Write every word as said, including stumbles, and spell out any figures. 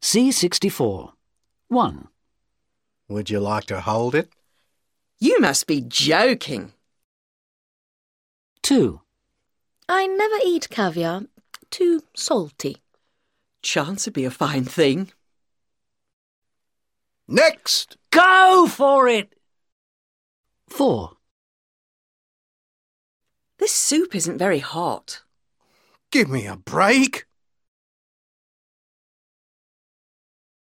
C sixty-four. one. Would you like to hold it? You must be joking. two. I never eat caviar. Too salty. Chance would be a fine thing. Next! Go for it! four. This soup isn't very hot. Give me a break.